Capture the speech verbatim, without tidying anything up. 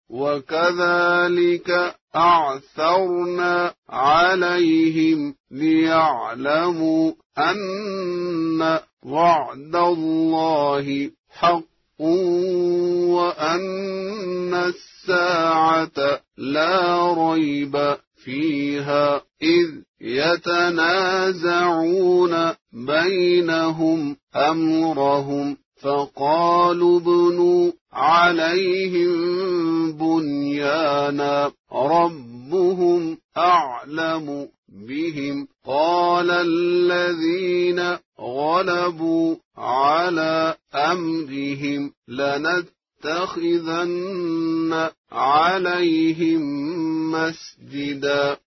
وكذلك أعثرنا عليهم ليعلموا أن وعد الله حق وأن الساعة لا ريب فيها إذ يتنازعون بينهم أمرهم فقالوا ابنوا عليهم بنيانا ربهم أعلم بهم قال الذين غلبوا على أمرهم لنتخذن عليهم مسجدا